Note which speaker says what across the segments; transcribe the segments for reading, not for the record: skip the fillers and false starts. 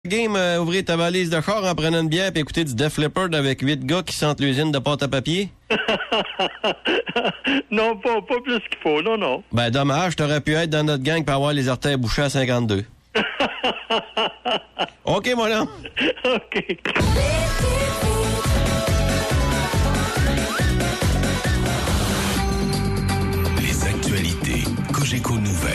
Speaker 1: Game, ouvrir ta valise de char en prenant une bière et écouter du Def Leppard avec 8 gars qui sentent l'usine de pâte à papier?
Speaker 2: Non, pas plus qu'il faut, non.
Speaker 1: Ben, dommage, t'aurais pu être dans notre gang pour avoir les orteils bouchés à 52. OK, mon homme.
Speaker 2: OK.
Speaker 3: Les actualités Cogeco Nouvelles.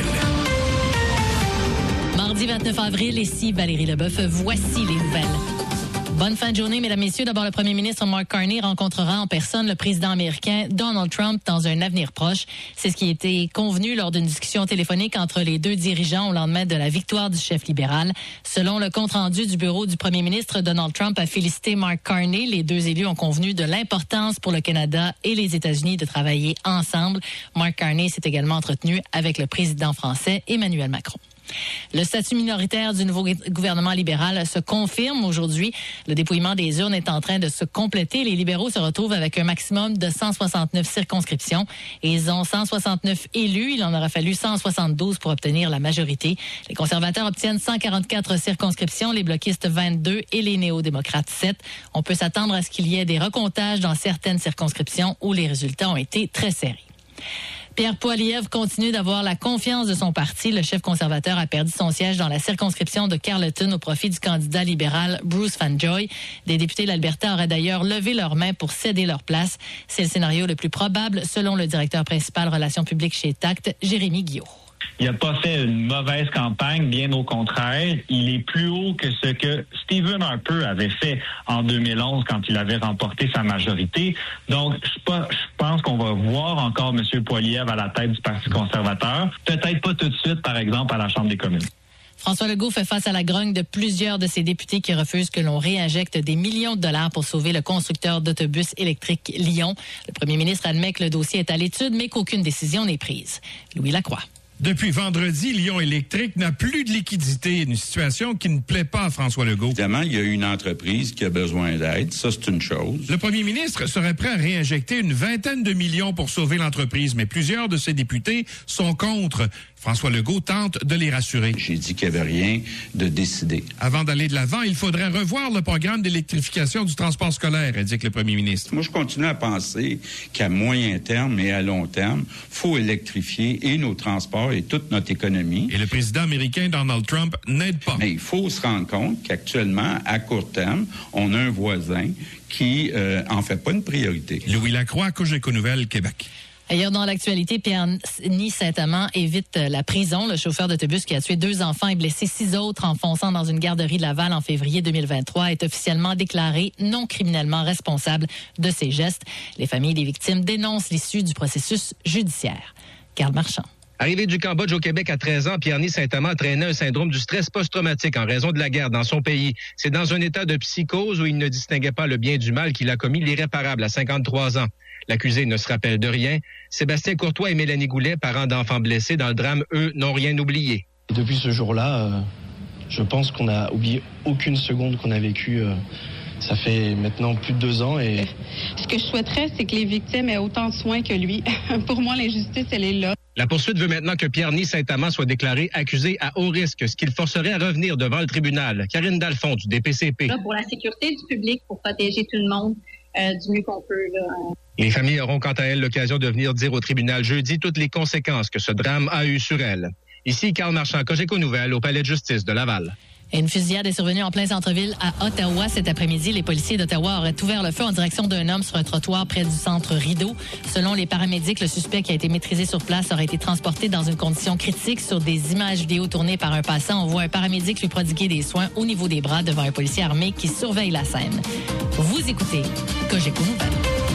Speaker 4: Mardi 29 avril, ici Valérie Leboeuf. Voici les nouvelles. Bonne fin de journée, mesdames, messieurs. D'abord, le premier ministre Mark Carney rencontrera en personne le président américain Donald Trump dans un avenir proche. C'est ce qui a été convenu lors d'une discussion téléphonique entre les deux dirigeants au lendemain de la victoire du chef libéral. Selon le compte-rendu du bureau du premier ministre, Donald Trump a félicité Mark Carney. Les deux élus ont convenu de l'importance pour le Canada et les États-Unis de travailler ensemble. Mark Carney s'est également entretenu avec le président français Emmanuel Macron. Le statut minoritaire du nouveau gouvernement libéral se confirme aujourd'hui. Le dépouillement des urnes est en train de se compléter. Les libéraux se retrouvent avec un maximum de 169 circonscriptions et ils ont 169 élus. Il en aura fallu 172 pour obtenir la majorité. Les conservateurs obtiennent 144 circonscriptions, les bloquistes 22 et les néo-démocrates 7. On peut s'attendre à ce qu'il y ait des recomptages dans certaines circonscriptions où les résultats ont été très serrés. Pierre Poilievre continue d'avoir la confiance de son parti. Le chef conservateur a perdu son siège dans la circonscription de Carleton au profit du candidat libéral Bruce Van Joy. Des députés de l'Alberta auraient d'ailleurs levé leurs mains pour céder leur place. C'est le scénario le plus probable, selon le directeur principal relations publiques chez TACT, Jérémy Guillot.
Speaker 5: Il n'a pas fait une mauvaise campagne, bien au contraire. Il est plus haut que ce que Stephen Harper avait fait en 2011 quand il avait remporté sa majorité. Donc, je pense qu'on va voir encore M. Poilievre à la tête du Parti conservateur. Peut-être pas tout de suite, par exemple, à la Chambre des communes.
Speaker 4: François Legault fait face à la grogne de plusieurs de ses députés qui refusent que l'on réinjecte des millions de dollars pour sauver le constructeur d'autobus électrique Lyon. Le premier ministre admet que le dossier est à l'étude, mais qu'aucune décision n'est prise. Louis Lacroix.
Speaker 6: Depuis vendredi, Lyon Électrique n'a plus de liquidité. Une situation qui ne plaît pas à François Legault.
Speaker 7: Évidemment, il y a une entreprise qui a besoin d'aide. Ça, c'est une chose.
Speaker 6: Le premier ministre serait prêt à réinjecter une vingtaine de millions pour sauver l'entreprise, mais plusieurs de ses députés sont contre. François Legault tente de les rassurer.
Speaker 7: J'ai dit qu'il n'y avait rien de décidé.
Speaker 6: Avant d'aller de l'avant, il faudrait revoir le programme d'électrification du transport scolaire, indique le premier ministre.
Speaker 7: Moi, je continue à penser qu'à moyen terme et à long terme, faut électrifier et nos transports et toute notre économie.
Speaker 6: Et le président américain Donald Trump n'aide pas.
Speaker 7: Mais il faut se rendre compte qu'actuellement, à court terme, on a un voisin qui en fait pas une priorité.
Speaker 6: Louis Lacroix, Cogeco Nouvelles, Québec.
Speaker 4: Ailleurs dans l'actualité, Pierre-Ny Saint-Amand évite la prison. Le chauffeur d'autobus qui a tué 2 enfants et blessé 6 autres en fonçant dans une garderie de Laval en février 2023 est officiellement déclaré non criminellement responsable de ses gestes. Les familles des victimes dénoncent l'issue du processus judiciaire. Carl Marchand.
Speaker 8: Arrivé du Cambodge au Québec à 13 ans, Pierre-Ny Saint-Amand traînait un syndrome du stress post-traumatique en raison de la guerre dans son pays. C'est dans un état de psychose où il ne distinguait pas le bien du mal qu'il a commis l'irréparable à 53 ans. L'accusé ne se rappelle de rien. Sébastien Courtois et Mélanie Goulet, parents d'enfants blessés dans le drame, eux, n'ont rien oublié.
Speaker 9: Depuis ce jour-là, je pense qu'on n'a oublié aucune seconde qu'on a vécue. Ça fait maintenant plus de 2 ans et...
Speaker 10: Ce que je souhaiterais, c'est que les victimes aient autant de soins que lui. Pour moi, l'injustice, elle est là.
Speaker 8: La poursuite veut maintenant que Pierre-Ny Saint-Amand soit déclaré accusé à haut risque, ce qui le forcerait à revenir devant le tribunal. Karine Dalphond, du DPCP.
Speaker 11: Là, pour la sécurité du public, pour protéger tout le monde du mieux qu'on peut. Là.
Speaker 8: Les familles auront quant à elles l'occasion de venir dire au tribunal jeudi toutes les conséquences que ce drame a eues sur elles. Ici, Carl Marchand, Cogeco Nouvelles, au Palais de justice de Laval.
Speaker 4: Et une fusillade est survenue en plein centre-ville à Ottawa cet après-midi. Les policiers d'Ottawa auraient ouvert le feu en direction d'un homme sur un trottoir près du centre Rideau. Selon les paramédics, le suspect qui a été maîtrisé sur place aurait été transporté dans une condition critique. Sur des images vidéo tournées par un passant, on voit un paramédic lui prodiguer des soins au niveau des bras devant un policier armé qui surveille la scène. Vous écoutez Cogeco Nouvelles.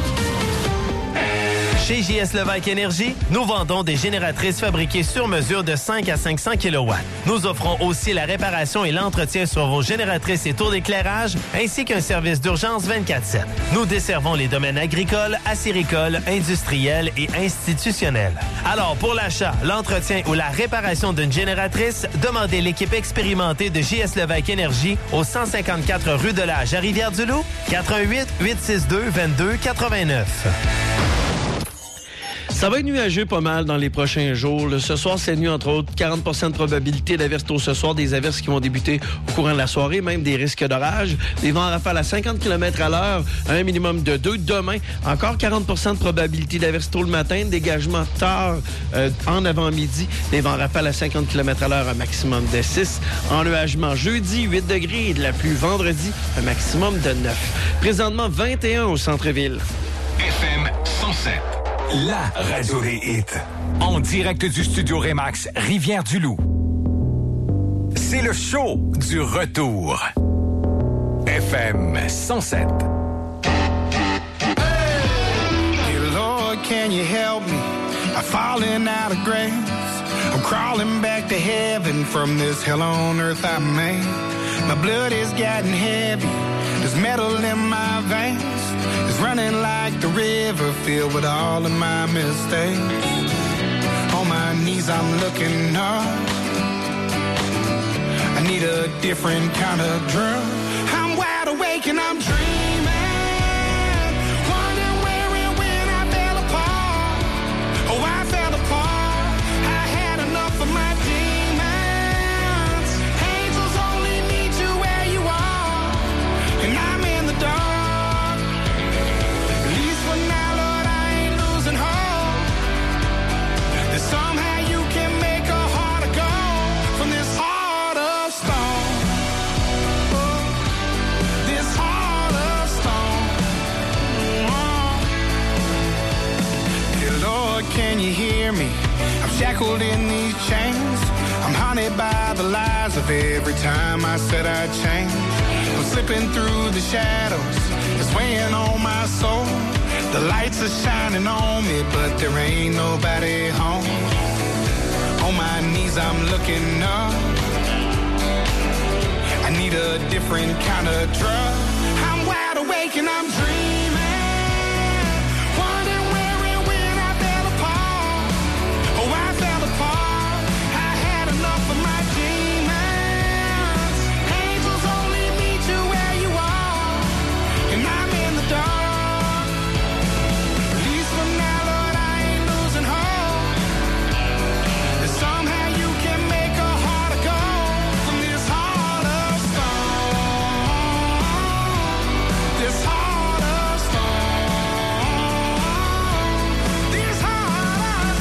Speaker 12: Chez JS Levaque Énergie, nous vendons des génératrices fabriquées sur mesure de 5 à 500 kW. Nous offrons aussi la réparation et l'entretien sur vos génératrices et tours d'éclairage, ainsi qu'un service d'urgence 24/7. Nous desservons les domaines agricoles, acéricoles, industriels et institutionnels. Alors, pour l'achat, l'entretien ou la réparation d'une génératrice, demandez l'équipe expérimentée de JS Levaque Énergie au 154 rue de l'Age à Rivière-du-Loup, 88 862 22 89.
Speaker 13: Ça va être nuageux pas mal dans les prochains jours. Ce soir, c'est nuit, entre autres, 40% de probabilité d'averses tôt ce soir, des averses qui vont débuter au courant de la soirée, même des risques d'orage. Des vents à rafale à 50 km à l'heure, un minimum de 2. Demain, encore 40% de probabilité d'averses tôt le matin, dégagement tard en avant-midi, des vents à rafale à 50 km à l'heure, un maximum de 6. Ennuagement jeudi, 8 degrés et de la pluie vendredi, un maximum de 9. Présentement, 21 au centre-ville.
Speaker 3: FM 107. La radio des hits. En direct du studio Remax, Rivière-du-Loup. C'est le show du retour. FM 107.
Speaker 14: Hey, Lord, can you help me? I'm falling out of grace. I'm crawling back to heaven from this hell on earth I made. My blood is getting heavy. There's metal in my veins. It's running like the river filled with all of my mistakes. On my knees I'm looking up. I need a different kind of drug. I'm wide awake and I'm dreaming. Wondering where and when I fell apart. Oh, I fell apart. I had enough of my demons. Angels only meet you where you are. And I'm in the dark. Somehow you can make a heart of gold from this heart of stone. Oh, this heart of stone. Oh. Dear Lord, can you hear me? I'm shackled in these chains. I'm haunted by the lies of every time I said I'd change. I'm slipping through the shadows. It's weighing on my soul. The lights are shining on me, but there ain't nobody home. On my knees I'm looking up. I need a different kind of drug. I'm wide awake and I'm dreaming. Wondering where and when I fell apart. Oh, I fell apart. I had enough of my demons. Angels only meet you where you are. And I'm in the dark. Somehow you can make a heart of gold from this heart of stone. This heart of stone. This heart of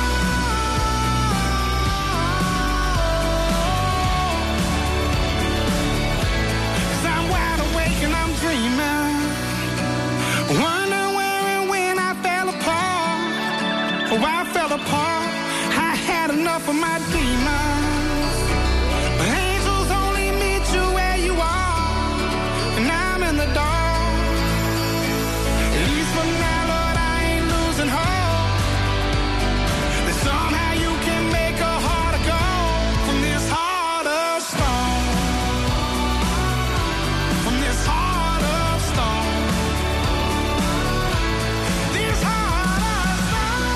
Speaker 14: stone. 'Cause I'm wide awake and I'm dreaming. Wondering where and when I fell apart. Oh, I fell apart. I had enough of my demons. But angels only meet you where you are. And I'm in the dark. At least for now, Lord, I ain't losing hope. That somehow you can make a heart of gold from this heart of stone. From this heart of stone. This heart of stone.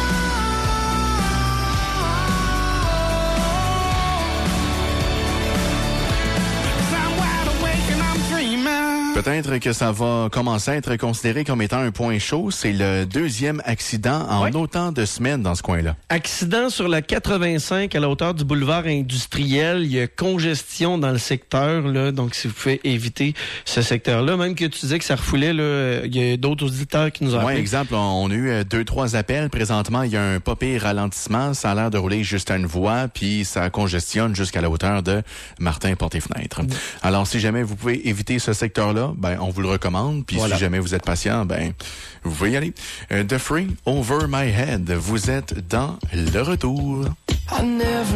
Speaker 15: Peut-être que ça va commencer à être considéré comme étant un point chaud. C'est le deuxième accident en autant de semaines dans ce coin-là.
Speaker 13: Accident sur la 85 à la hauteur du boulevard industriel. Il y a congestion dans le secteur, là. Donc, si vous pouvez éviter ce secteur-là, même que tu disais que ça refoulait, là, il y a d'autres auditeurs qui nous ont appelé.
Speaker 15: Oui, exemple, on a eu 2-3 appels. Présentement, il y a un pas pire ralentissement. Ça a l'air de rouler juste à une voie, puis ça congestionne jusqu'à la hauteur de Martin Porte-et-Fenêtre. Alors, si jamais vous pouvez éviter ce secteur-là, ben, on vous le recommande. Puis si jamais vous êtes patient, ben, vous pouvez y aller. The Free, Over My Head. Vous êtes dans le retour.
Speaker 16: I never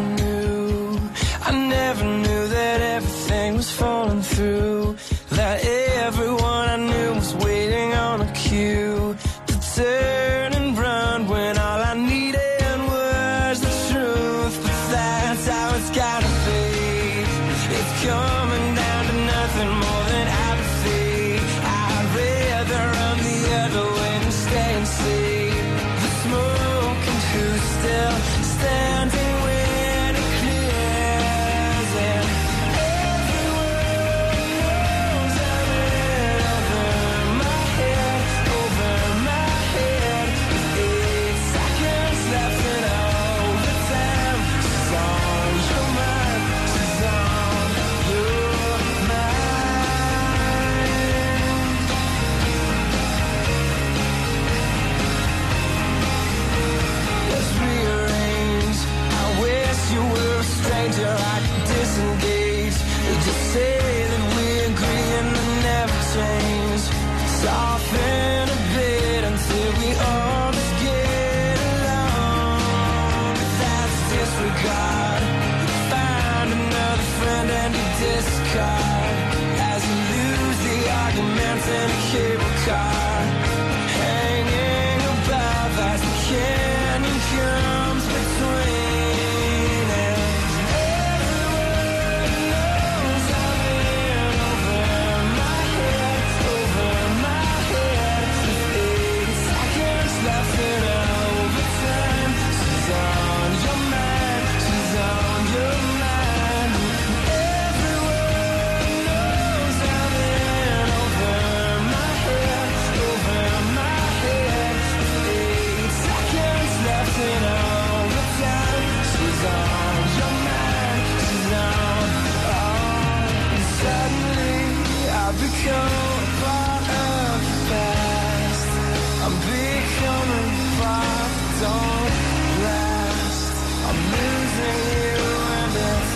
Speaker 16: knew that everything was falling through. That everyone I knew was waiting on a cue to turn and run when all I needed was the truth. But that's how it's gotta be. It's coming down to nothing more than apathy. I'd rather run the other way than stay and see the smoke and who's still standing when it clears. And everyone change, soften a bit until we all just get along. But that's disregard. Find another friend and you discard as you lose the arguments in a cable car, hanging above as the canyon comes between us. Everyone knows I'm in over my head, over my head. 8 seconds left in overtime. She's on your mind, she's on your mind. Everyone knows I'm in over my head, over my head. 8 seconds left in overtime. She's on your mind, she's on. And suddenly I've become a part of the past. I'm becoming far, don't last. I'm losing you and it's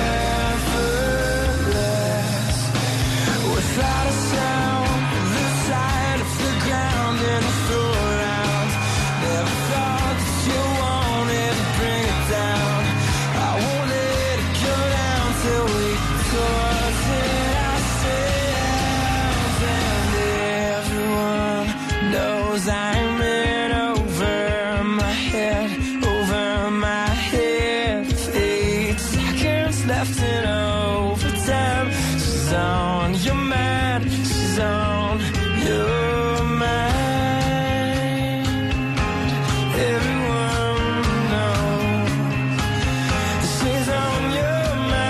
Speaker 16: effortless. Without a sound, lose sight of the ground and I throw around. Never thought that you wanted to bring it down. I won't let it go down till we toss it ourselves. And everyone knows I'm in over my head, over my head. 8 seconds left in overtime. She's on your mind, she's on your mind. Everyone knows she's on your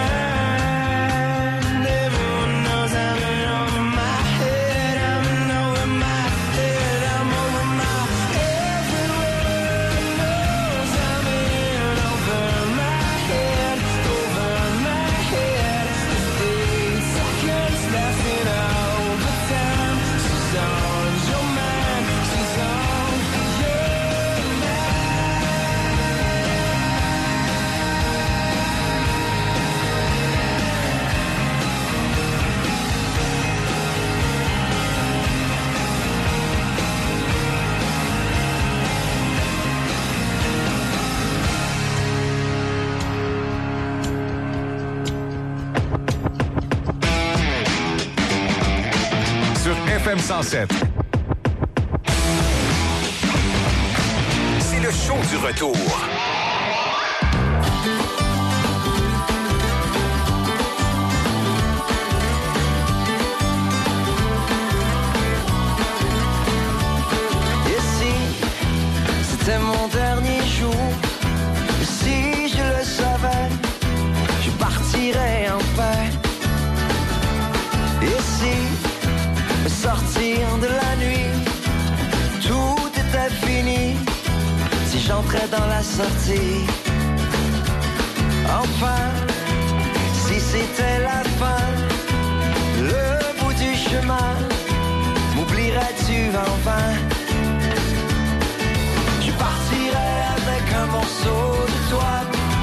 Speaker 16: mind. Everyone knows I'm in over my head, I'm in over my head, I'm over my. Everyone knows I'm in over my head, over my head. 8 seconds left in overtime. She's on your mind, she's on your
Speaker 3: Sur FM 107. C'est le show du retour.
Speaker 16: Et si c'était mon dernier jour, si je le savais, je partirais en paix. Et si sortir de la nuit, tout était fini, si j'entrais dans la sortie. Enfin, si c'était la fin, le bout du chemin, m'oublierais-tu enfin? Je partirais avec un morceau de toi,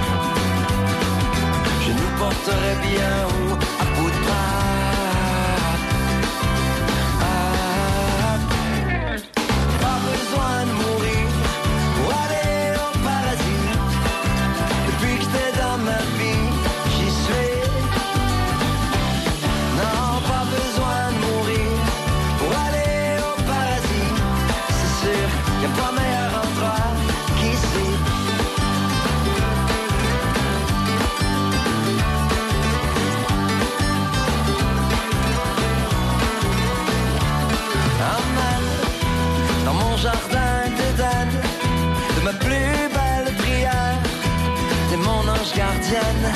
Speaker 16: je nous porterais bien haut à bout de bras. Pas besoin de mourir pour aller au paradis. Depuis que t'es dans ma vie, j'y suis. Non, pas besoin de mourir pour aller au paradis. C'est sûr, y'a pas meilleur endroit qu'ici. Dans mon jardin d'Éden, de ma plus belle prière, t'es mon ange gardienne.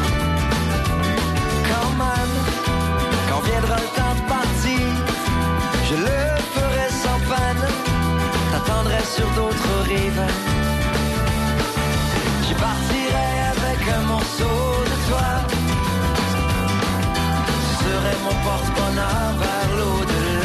Speaker 16: Quand même, quand viendra le temps de partir, je le ferai sans peine, t'attendrai sur d'autres rives. Je partirai avec un morceau de toi, tu serais mon porte-bonheur.